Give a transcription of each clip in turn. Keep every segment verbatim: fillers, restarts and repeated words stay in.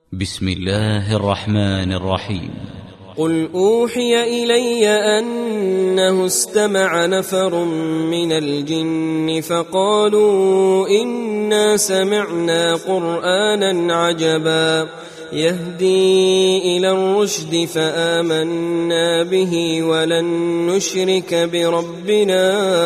بسم الله الرحمن الرحيم. قل أوحي إلي أنه استمع نفر من الجن فقالوا إنا سمعنا قرآنا عجبا يهدي إلى الرشد فآمنا به ولن نشرك بربنا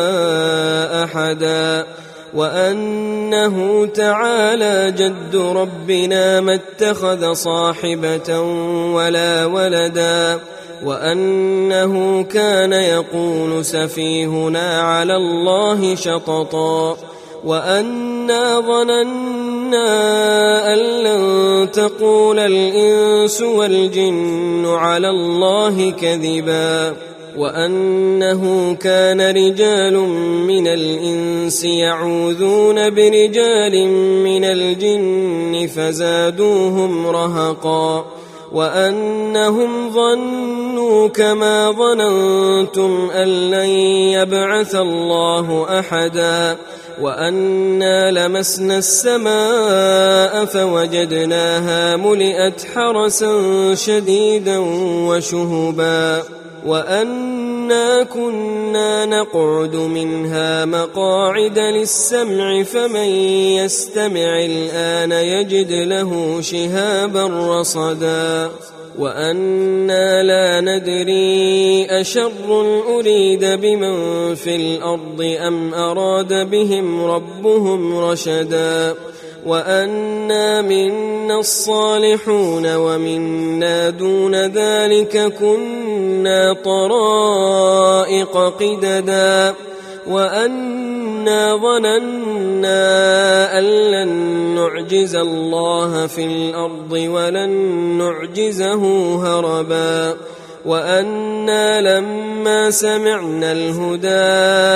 أحدا وأنه تعالى جد ربنا ما اتخذ صاحبة ولا ولدا وأنه كان يقول سفيهنا على الله شططا وأنا ظننا أن لن تقول الإنس والجن على الله كذبا وأنه كان رجال من الإنس يعوذون برجال من الجن فزادوهم رهقا وأنهم ظنوا كما ظننتم أن لن يبعث الله أحدا وأنا لمسنا السماء فوجدناها ملئت حرسا شديدا وشهبا وأنا كنا نقعد منها مقاعد للسمع فمن يستمع الآن يجد له شهابا رصدا وأنا لا ندري أشر أريد بمن في الأرض أم أراد بهم ربهم رشدا وأنا منا الصالحون ومنا دون ذلك كنا طرائق قددا وأنا ظننا أن لن نعجز الله في الأرض ولن نعجزه هربا وأنا لما سمعنا الهدى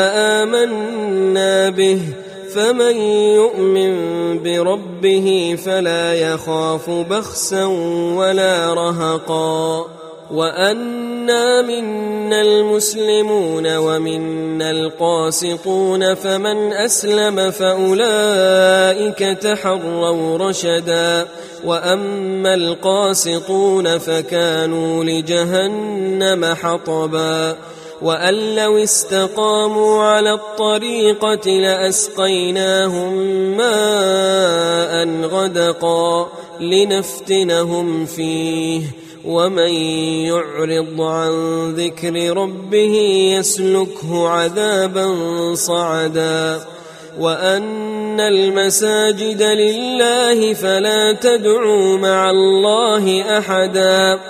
آمنا به فمن يؤمن بربه فلا يخاف بخسا ولا رهقا وأنا منا المسلمون ومنا القاسطون فمن أسلم فأولئك تحروا رشدا وأما القاسطون فكانوا لجهنم حطبا وأن لو استقاموا على الطريقة لأسقيناهم ماء غدقا لنفتنهم فيه ومن يعرض عن ذكر ربه يسلكه عذابا صعدا وأن المساجد لله فلا تدعوا مع الله أحدا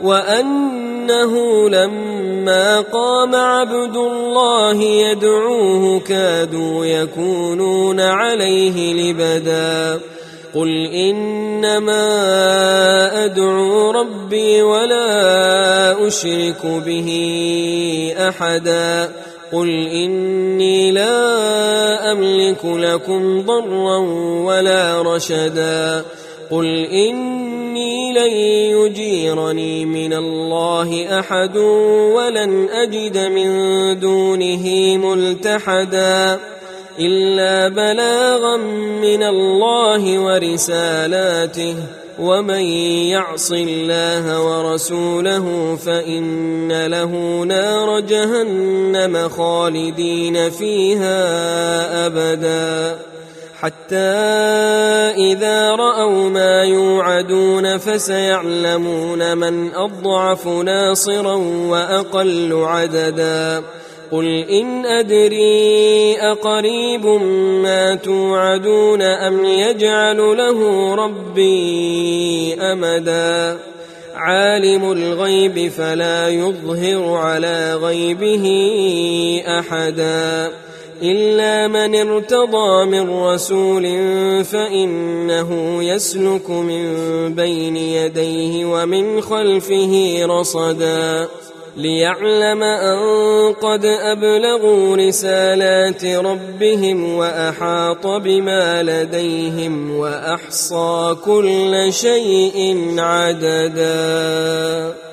وأنه لما قام عبد الله يدعوه كادوا يكونون عليه لبدا قل إنما أدعو ربي ولا أشرك به أحدا قل إني لا أملك لكم ضرا ولا رشدا قل إني لن يجيرني من الله أحد ولن أجد من دونه ملتحدا إلا بلاغا من الله ورسالاته ومن يعص الله ورسوله فإن له نار جهنم خالدين فيها أبدا حتى إذا رأوا ما يوعدون فسيعلمون من أضعف ناصرا وأقل عددا قل إن أدري أقريب ما توعدون أم يجعل له ربي أمدا عالم الغيب فلا يظهر على غيبه أحدا إلا من ارتضى من رسول فإنه يسلك من بين يديه ومن خلفه رصدا ليعلم أن قد أبلغوا رسالات ربهم وأحاط بما لديهم وأحصى كل شيء عددا.